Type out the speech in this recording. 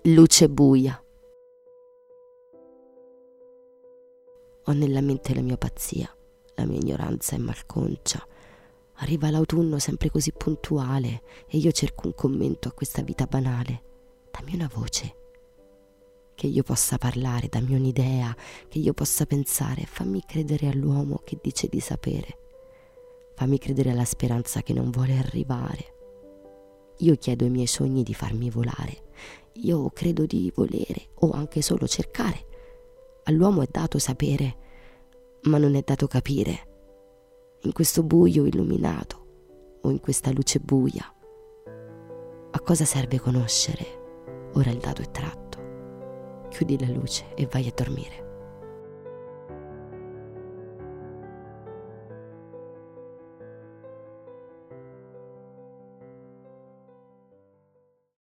Luce buia. Ho nella mente la mia pazzia, la mia ignoranza è malconcia. Arriva l'autunno sempre così puntuale e io cerco un commento a questa vita banale. Dammi una voce, che io possa parlare, dammi un'idea, che io possa pensare. Fammi credere all'uomo che dice di sapere. Fammi credere alla speranza che non vuole arrivare. Io chiedo ai miei sogni di farmi volare. Io credo di volere o anche solo cercare. All'uomo è dato sapere, ma non è dato capire. In questo buio illuminato o in questa luce buia, a cosa serve conoscere? Ora il dato è tratto. Chiudi la luce e vai a dormire.